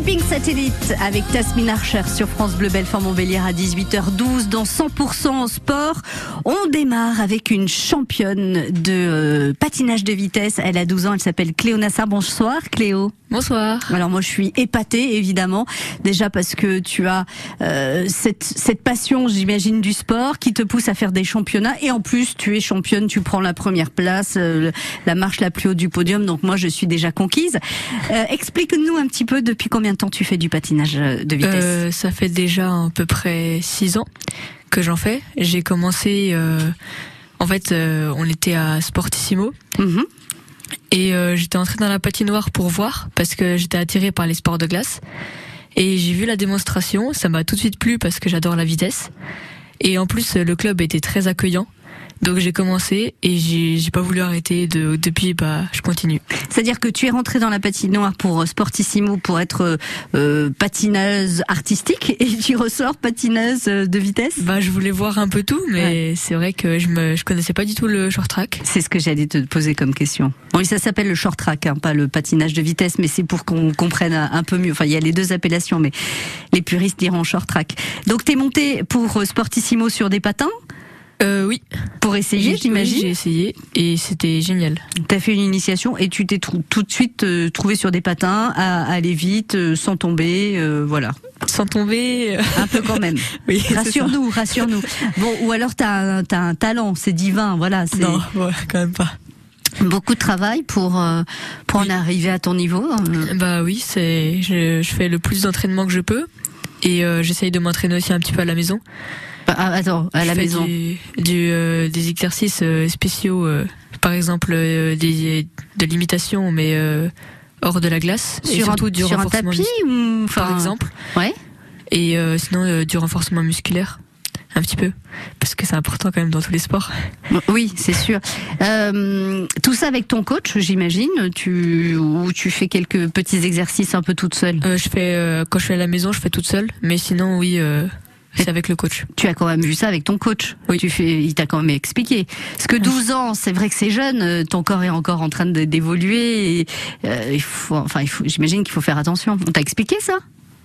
Sleeping Satellite avec Tasmin Archer sur France Bleu Belfort-Montbéliard à 18h12 dans 100% sport. On démarre avec une championne de patinage de vitesse. Elle a 12 ans, elle s'appelle Cléo Nassar. Bonsoir Cléo. Bonsoir. Alors moi je suis épatée évidemment, déjà parce que tu as cette passion, j'imagine, du sport qui te pousse à faire des championnats, et en plus tu es championne, tu prends la première place, la marche la plus haute du podium, donc moi je suis déjà conquise. Explique-nous un petit peu depuis combien de temps tu fais du patinage de vitesse. Ça fait déjà à peu près 6 ans que j'en fais. J'ai commencé, on était à Sportissimo. Mm-hmm. Et j'étais entrée dans la patinoire pour voir, parce que j'étais attirée par les sports de glace. Et j'ai vu la démonstration, ça m'a tout de suite plu parce que j'adore la vitesse. Et en plus, le club était très accueillant. Donc j'ai commencé et j'ai pas voulu arrêter. Depuis, je continue. C'est-à-dire que tu es rentrée dans la patinoire pour Sportissimo pour être patineuse artistique, et tu ressors patineuse de vitesse. Je voulais voir un peu tout, mais C'est vrai que je connaissais pas du tout le short track. C'est ce que j'allais te poser comme question. Oui, ça s'appelle le short track, pas le patinage de vitesse, mais c'est pour qu'on comprenne un peu mieux. Enfin, il y a les deux appellations, mais les puristes diront short track. Donc t'es montée pour Sportissimo sur des patins? Oui. Pour essayer, j'imagine. Oui, j'ai essayé et c'était génial. T'as fait une initiation et tu t'es tout de suite trouvé sur des patins, à aller vite, sans tomber, voilà. Sans tomber. Un peu quand même. Oui. Rassure-nous. Bon, ou alors t'as un talent, c'est divin, voilà. Non, quand même pas. Beaucoup de travail pour en arriver à ton niveau. Oui, je fais le plus d'entraînement que je peux, et j'essaye de m'entraîner aussi un petit peu à la maison. Attends, à la maison. Des exercices spéciaux, par exemple de l'imitation, mais hors de la glace, et surtout du renforcement un tapis par exemple. Ouais. Et sinon du renforcement musculaire, un petit peu, parce que c'est important quand même dans tous les sports. Oui, c'est sûr. Tout ça avec ton coach, j'imagine, ou tu fais quelques petits exercices un peu toute seule. Quand je suis à la maison, je fais toute seule, mais sinon oui. C'est avec le coach. Tu as quand même vu ça avec ton coach. Oui. Il t'a quand même expliqué. Parce que 12 ans, c'est vrai que c'est jeune, ton corps est encore en train d'évoluer, et j'imagine qu'il faut faire attention. On t'a expliqué ça?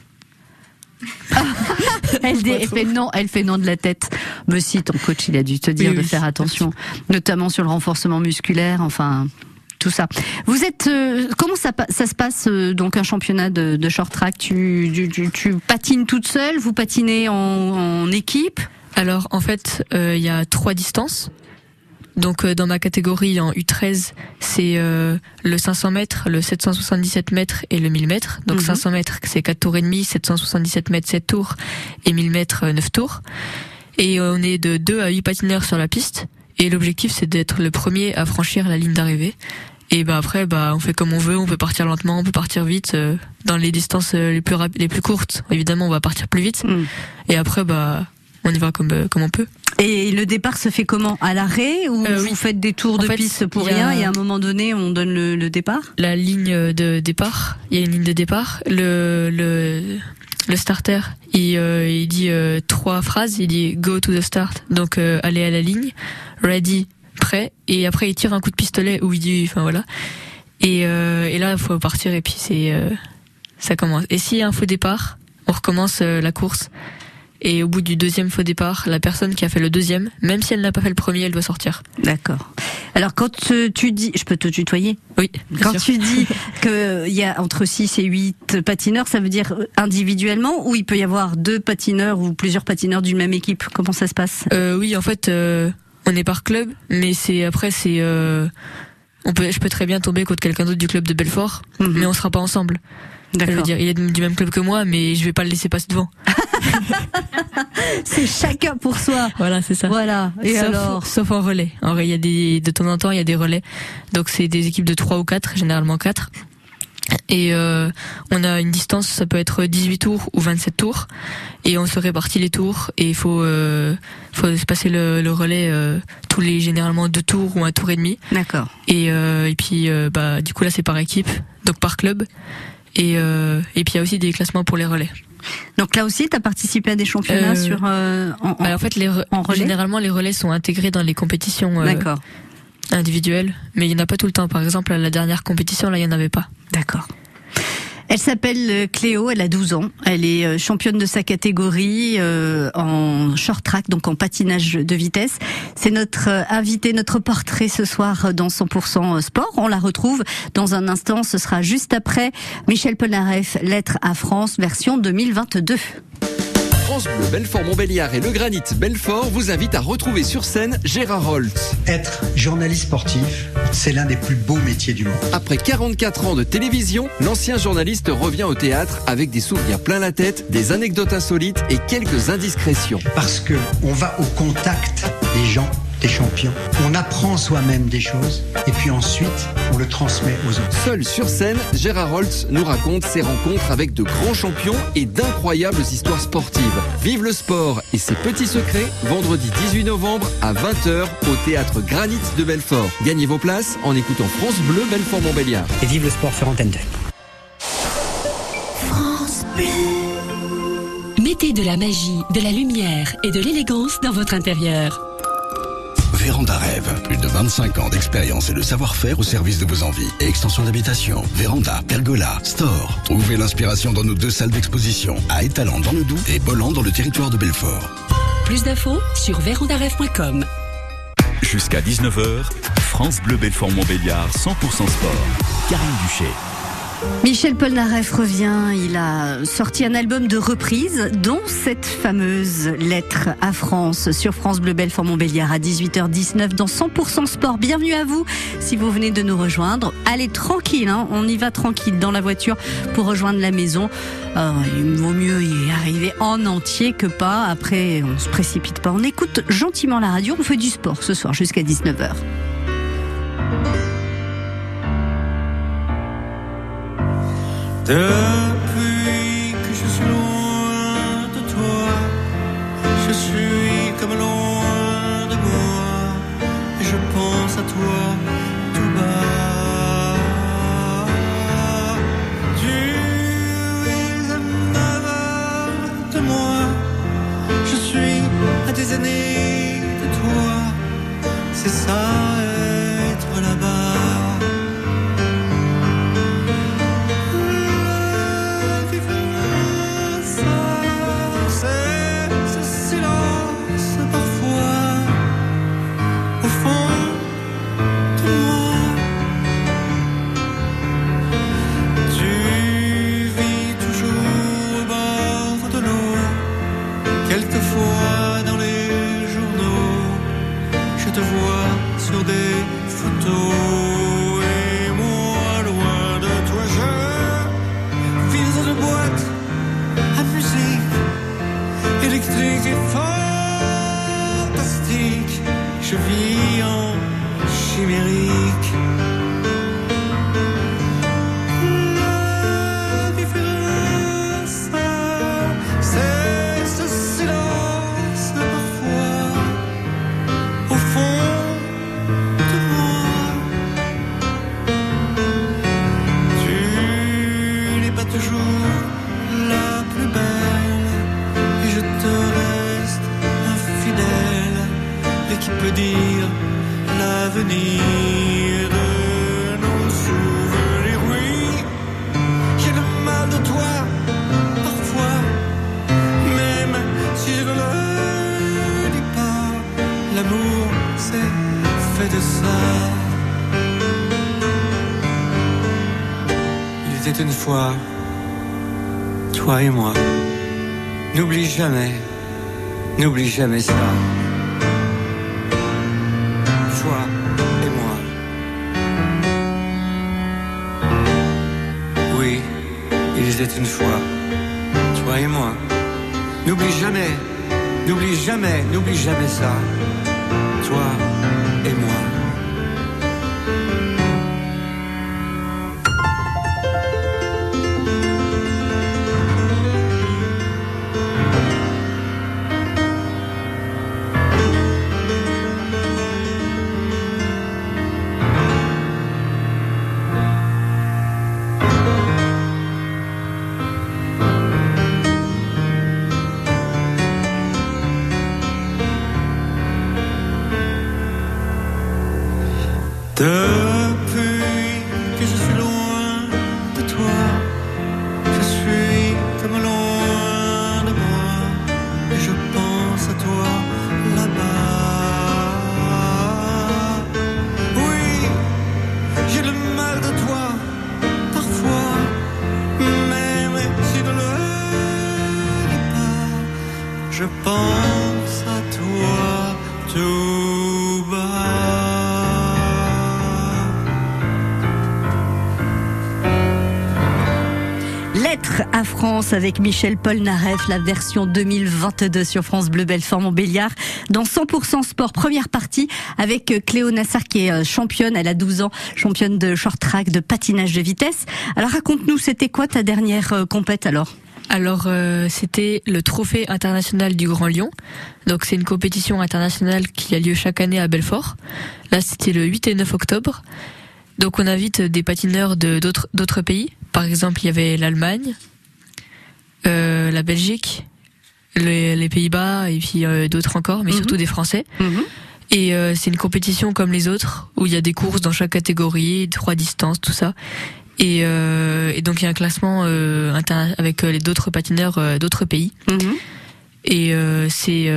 Elle fait non de la tête. Mais si, ton coach, il a dû te dire de faire attention, notamment sur le renforcement musculaire, tout ça. Vous êtes comment ça se passe donc un championnat de short track? Tu patines toute seule? Vous patinez en équipe? Alors en fait, il y a 3 distances. Donc dans ma catégorie en U13, c'est le 500 mètres, le 777 mètres et le 1000 mètres. Donc 500 mètres, c'est 4 tours et demi, 777 mètres 7 tours et 1000 mètres 9 tours. Et on est de 2 à 8 patineurs sur la piste. Et l'objectif, c'est d'être le premier à franchir la ligne d'arrivée. Et après, on fait comme on veut. On peut partir lentement, on peut partir vite. Dans les distances les plus courtes, évidemment, on va partir plus vite. Et après, on y va comme on peut. Et le départ se fait comment? À l'arrêt, ou vous faites des tours de piste pour rien, et à un moment donné, on donne le départ? La ligne de départ. Il y a une ligne de départ. Le starter, il dit 3 phrases. Il dit go to the start, donc aller à la ligne, ready, prêt, et après il tire un coup de pistolet où il dit, voilà. Et là il faut partir, et puis ça commence. Et s'il y a un faux départ, on recommence la course. Et au bout du 2e faux départ, la personne qui a fait le 2e, même si elle n'a pas fait le premier, elle doit sortir. D'accord. Alors quand tu dis, je peux te tutoyer? Oui. Quand tu dis qu'il y a entre 6 et 8 patineurs, ça veut dire individuellement, ou il peut y avoir 2 patineurs ou plusieurs patineurs d'une même équipe? Comment ça se passe? Oui, en fait, on est par club, mais je peux très bien tomber contre quelqu'un d'autre du club de Belfort, mais on sera pas ensemble. D'accord. Je veux dire, il est du même club que moi, mais je vais pas le laisser passer devant. C'est chacun pour soi. Voilà, c'est ça. Voilà. Et sauf en relais. En vrai, il y a de temps en temps, il y a des relais. Donc c'est des équipes de 3 ou 4, généralement 4. Et on a une distance, ça peut être 18 tours ou 27 tours, et on se répartit les tours, et il faut se passer le relais tous les généralement 2 tours ou 1 tour et demi. D'accord. Et puis du coup là c'est par équipe, donc par club. Et puis il y a aussi des classements pour les relais. Donc là aussi, tu as participé à des championnats en fait, en relais. Généralement, les relais sont intégrés dans les compétitions individuelles, mais il n'y en a pas tout le temps. Par exemple, à la dernière compétition, là, il n'y en avait pas. D'accord. Elle s'appelle Cléo, elle a 12 ans. Elle est championne de sa catégorie en short track, donc en patinage de vitesse. C'est notre invitée, notre portrait ce soir dans 100% sport. On la retrouve dans un instant, ce sera juste après Michel Polnareff, Lettres à France, version 2022. France Bleu Belfort-Montbéliard et le Granit Belfort vous invitent à retrouver sur scène Gérard Holt. Être journaliste sportif, c'est l'un des plus beaux métiers du monde. Après 44 ans de télévision, l'ancien journaliste revient au théâtre avec des souvenirs plein la tête, des anecdotes insolites et quelques indiscrétions. Parce que on va au contact des gens, des champions. On apprend soi-même des choses et puis ensuite on le transmet aux autres. Seul sur scène, Gérard Holt nous raconte ses rencontres avec de grands champions et d'incroyables histoires sportives. Vive le sport et ses petits secrets, vendredi 18 novembre à 20h au théâtre Granit de Belfort. Gagnez vos places en écoutant France Bleu Belfort-Montbéliard. Et vive le sport sur Antenne 2. France Bleu. Mettez de la magie, de la lumière et de l'élégance dans votre intérieur. Véranda Rêve, plus de 25 ans d'expérience et de savoir-faire au service de vos envies. Et extension d'habitation, véranda, pergola, store. Trouvez l'inspiration dans nos 2 salles d'exposition, à Étalon dans le Doubs et Bolland dans le territoire de Belfort. Plus d'infos sur vérandarêve.com. Jusqu'à 19h, France Bleu Belfort-Montbéliard 100% sport. Karine Duché. Michel Polnareff revient, il a sorti un album de reprises, dont cette fameuse Lettre à France sur France Bleu Belfort-Montbéliard à 18h19 dans 100% sport. Bienvenue à vous si vous venez de nous rejoindre. Allez tranquille, on y va tranquille dans la voiture pour rejoindre la maison. Il vaut mieux y arriver en entier que pas. Après, on se précipite pas. On écoute gentiment la radio, on fait du sport ce soir jusqu'à 19h. Depuis que je suis loin de toi, je suis comme loin de moi, et je pense à toi tout bas. Tu es à 9 heures de moi, je suis à des années de toi, c'est ça être là-bas. Quelquefois dans les journaux, je te vois sur des photos. Et moi, loin de toi, je vis dans une boîte à musique électrique et fantastique. Je vis en chimérique. Dire l'avenir de nos souvenirs. Oui, j'ai le mal de toi parfois, même si je ne le dis pas. L'amour c'est fait de ça. Il était une fois, toi et moi. N'oublie jamais ça. Toi et moi. Oui, il était une fois, toi et moi. N'oublie jamais ça. Toi et moi. je pense à toi tout bas. Lettre à France avec Michel Polnareff, la version 2022 sur France Bleu Belfort-Montbéliard. Dans 100% sport, première partie avec Cléo Nassar qui est championne, elle a 12 ans, championne de short track, de patinage de vitesse. Alors raconte-nous, c'était quoi ta dernière compète alors ? Alors c'était le trophée international du Grand Lyon. Donc c'est une compétition internationale qui a lieu chaque année à Belfort. Là c'était le 8 et 9 octobre. Donc on invite des patineurs d'autres pays. Par exemple, il y avait l'Allemagne, la Belgique, les Pays-Bas et puis d'autres encore, mais surtout des Français. Et c'est une compétition comme les autres où il y a des courses dans chaque catégorie, 3 distances, tout ça. Et donc il y a un classement avec les d'autres patineurs d'autres pays. Et c'est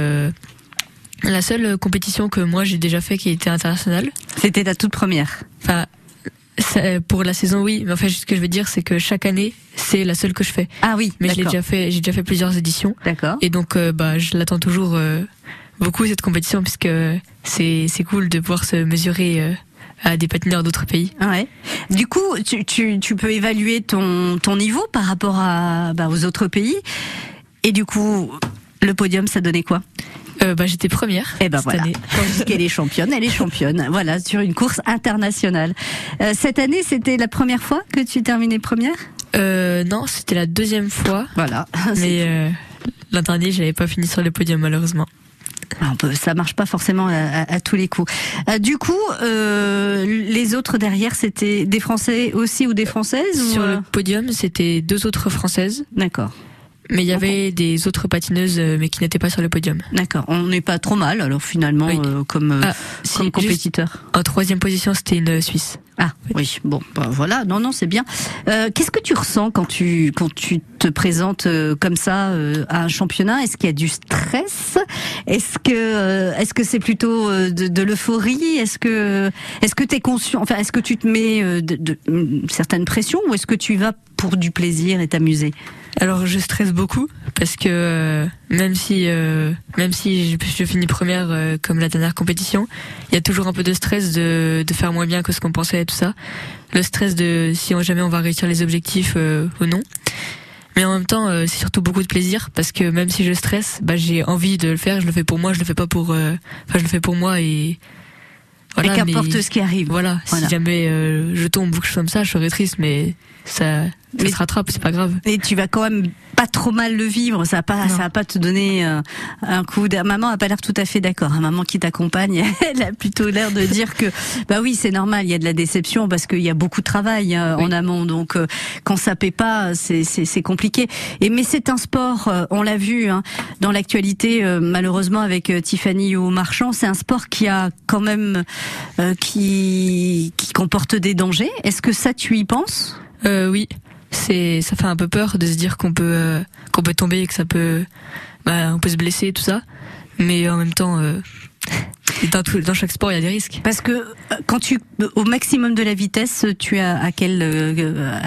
la seule compétition que moi j'ai déjà fait qui était internationale. C'était ta toute première. Enfin, pour la saison oui, mais enfin ce que je veux dire c'est que chaque année c'est la seule que je fais. Ah oui, mais d'accord. j'ai déjà fait plusieurs éditions. D'accord. Et donc je l'attends toujours beaucoup cette compétition puisque c'est cool de pouvoir se mesurer à des patineurs d'autres pays. Ouais. Du coup, tu peux évaluer ton niveau par rapport aux autres pays. Et du coup, le podium, ça donnait quoi ? J'étais première. Et cette voilà. année. Quand je dis qu'elle est championne, elle est championne. Voilà, sur une course internationale. Cette année, c'était la première fois que tu terminais première ? Non, c'était la deuxième fois. Voilà. Mais l'an dernier, j'avais pas fini sur le podium malheureusement. Ça marche pas forcément à tous les coups. Du coup, les autres derrière, c'était des Français aussi ou des Françaises ? Sur le podium, c'était 2 autres Françaises. D'accord. Mais il y avait des autres patineuses, mais qui n'étaient pas sur le podium. D'accord. On n'est pas trop mal, alors finalement, oui. comme compétiteur. En 3e position, c'était une Suisse. Ah oui, bon, voilà, non, c'est bien. Qu'est-ce que tu ressens quand tu te présentes comme ça à un championnat ? Est-ce qu'il y a du stress ? Est-ce que c'est plutôt de l'euphorie ? Est-ce que t'es conscient ? Enfin, est-ce que tu te mets une certaine pression ou est-ce que tu vas pour du plaisir et t'amuser ? Alors je stresse beaucoup parce que même si je finis première comme la dernière compétition, il y a toujours un peu de stress de faire moins bien que ce qu'on pensait et tout ça. Le stress de si jamais on va réussir les objectifs ou non. Mais en même temps, c'est surtout beaucoup de plaisir parce que même si je stresse, j'ai envie de le faire. Je le fais pour moi, je le fais pas pour. je le fais pour moi et. Voilà, et qu'importe ce qui arrive. Voilà. Si jamais je tombe ou que je fais comme ça, je serais triste, mais ça se rattrape, c'est pas grave. Et tu vas quand même pas trop mal le vivre, ça va pas te donner un coup maman a pas l'air tout à fait d'accord, maman qui t'accompagne, elle a plutôt l'air de dire que oui, c'est normal, il y a de la déception parce qu'il y a beaucoup de travail en amont, donc quand ça paie pas, c'est compliqué. Mais c'est un sport, on l'a vu dans l'actualité malheureusement avec Tiffany Marchand, c'est un sport qui a quand même qui comporte des dangers. Est-ce que ça tu y penses ? Oui, ça fait un peu peur de se dire qu'on peut tomber et que ça peut on peut se blesser et tout ça, mais en même temps dans chaque sport il y a des risques. Parce que quand au maximum de la vitesse, tu as à quelle vitesse ?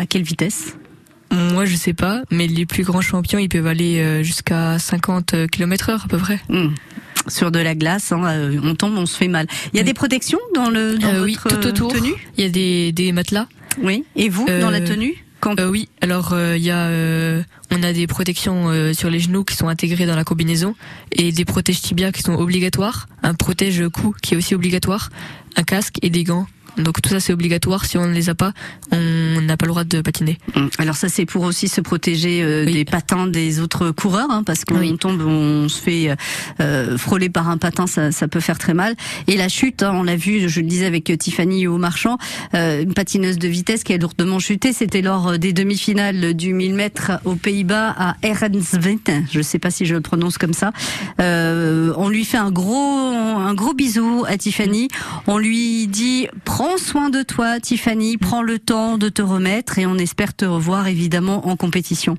Moi je sais pas, mais les plus grands champions ils peuvent aller jusqu'à 50 km/h à peu près. Sur de la glace, on tombe, on se fait mal. Il y a des protections dans votre tout autour. Tenue ? Il y a des matelas. Oui. Et vous, dans la tenue ? Oui. Alors on a des protections sur les genoux qui sont intégrées dans la combinaison et des protèges tibia qui sont obligatoires, un protège cou qui est aussi obligatoire, un casque et des gants. Donc tout ça c'est obligatoire, si on ne les a pas, on n'a pas le droit de patiner. Alors ça c'est pour aussi se protéger des patins des autres coureurs, parce qu'on tombe, on se fait frôler par un patin, ça peut faire très mal. Et la chute, on l'a vu, je le disais avec Tiffany Marchand, une patineuse de vitesse qui a lourdement chuté, c'était lors des demi-finales du 1000 mètres aux Pays-Bas à Erensveen, je ne sais pas si je le prononce comme ça. On lui fait un gros bisou à Tiffany, on lui dit prends soin de toi Tiffany, prends le temps de te remettre et on espère te revoir évidemment en compétition.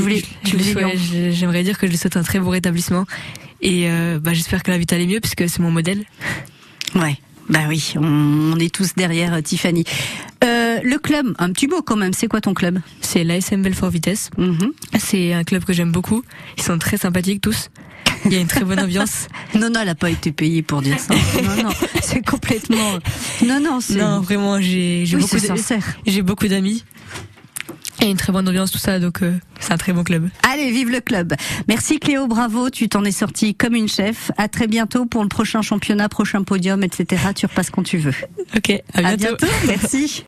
J'aimerais dire que je lui souhaite un très bon rétablissement et j'espère que la vie allait mieux puisque c'est mon modèle. Ouais. Oui, on est tous derrière Tiffany. Le club, un petit mot quand même, c'est quoi ton club ? C'est l'ASM Belfort Vitesse. C'est un club que j'aime beaucoup, ils sont très sympathiques tous. Il y a une très bonne ambiance. Non, elle a pas été payée pour dire ça. Non, c'est complètement. Non, c'est. Non, vraiment, j'ai beaucoup d'amis. Et une très bonne ambiance, tout ça, donc c'est un très bon club. Allez, vive le club. Merci Cléo, bravo, tu t'en es sortie comme une chef. À très bientôt pour le prochain championnat, prochain podium, etc. Tu repasses quand tu veux. Ok, à bientôt. Merci.